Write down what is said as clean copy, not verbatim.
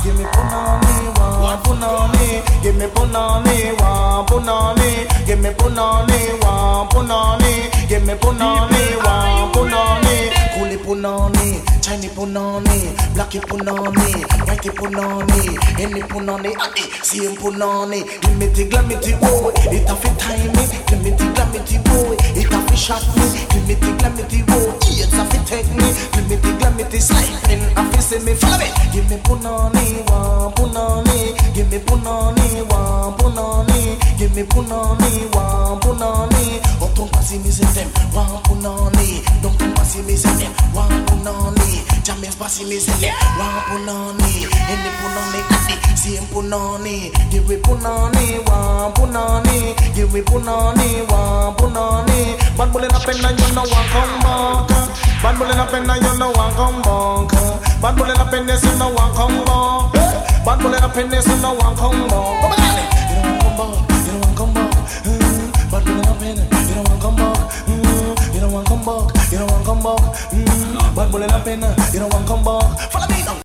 give me punani, one punani, give me punani, one punani, give me punani, one punani, give me punani, one punani, coolie punani, Chinese punani, blacky punani, whitey punani, any punani, adi, same punani, give me the glamity boy, it a fit time me, give me the glamity boy, it a fit shot me, give me the glamity boy, it's a fit take me, give me the glamity sliding, a fit see me follow me, give me punani, one punani, give me punani, one punani, give me punani, one punani, oh don't pass me say them, one punani, don't pass me say them, one punani, James pass me say them, one punani, any punani, adi, same punani, give me punani, one punani, give me punani, one punani, bad bullet up and you know one come back, bad bullet up and you know one come back, bad bullet up and you know one come back, bad bullet up and you know one come back, come on, you don't come back, bad bullet up and you don't want come back, you don't want come back, you don't want come back, bad bullet up and you don't want come back, follow me now.